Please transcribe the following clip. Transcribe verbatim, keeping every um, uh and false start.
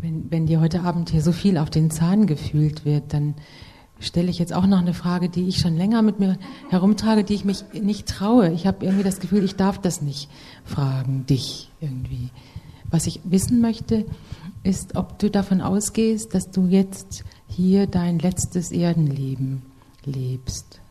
Wenn, wenn dir heute Abend hier so viel auf den Zahn gefühlt wird, dann stelle ich jetzt auch noch eine Frage, die ich schon länger mit mir herumtrage, die ich mich nicht traue. Ich habe irgendwie das Gefühl, ich darf das nicht fragen, dich irgendwie. Was ich wissen möchte, ist, ob du davon ausgehst, dass du jetzt hier dein letztes Erdenleben lebst.